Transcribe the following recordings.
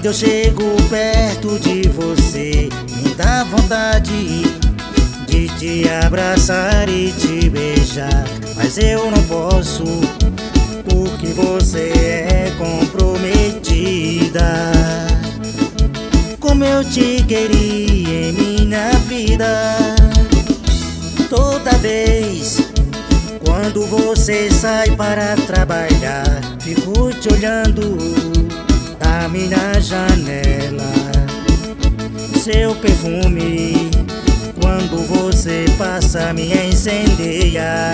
eu chego perto de você, me dá vontade de te abraçar e te beijar, mas eu não posso, porque você é comprometida. Como eu te queria em minha vida. Toda vez quando você sai para trabalhar, fico te olhando da minha janela. Seu perfume, quando você passa, me incendeia.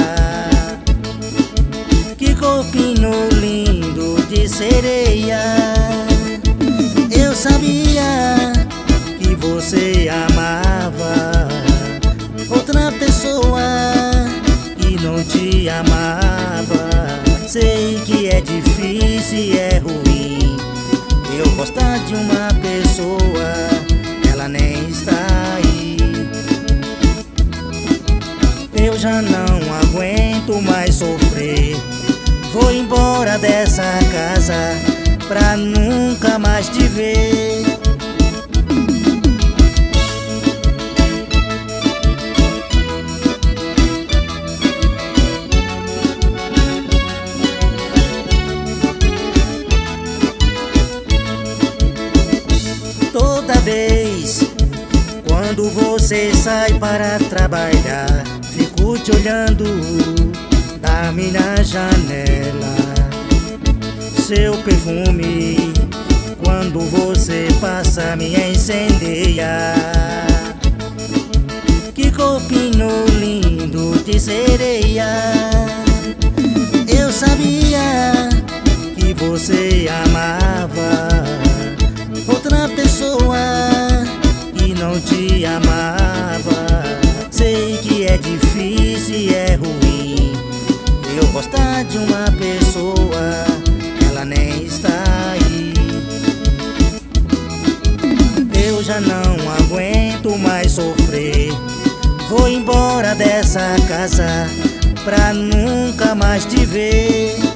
Que corpinho lindo de sereia. Eu sabia que você amava outra pessoa e não te amava. Sei que é difícil e é ruim eu gostar de uma pessoa, ela nem está aí. Eu já não aguento mais sofrer, vou embora dessa casa pra nunca mais te ver. Toda vez quando você sai para trabalhar, fico te olhando da minha janela. Seu perfume, quando você passa, me incendeia. Que corpinho lindo de sereia. Eu sabia que você amava outra pessoa e não te amava. Sei que é difícil e é ruim eu gostar de uma pessoa, ela nem está aí. Eu já não aguento mais sofrer, vou embora dessa casa pra nunca mais te ver.